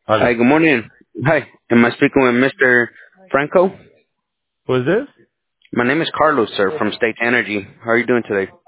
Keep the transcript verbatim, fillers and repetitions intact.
Hi, Hello. good morning. Hi, am I speaking with Mister Franco? Who is this? My name is Carlos, sir, from State Energy. How are you doing today?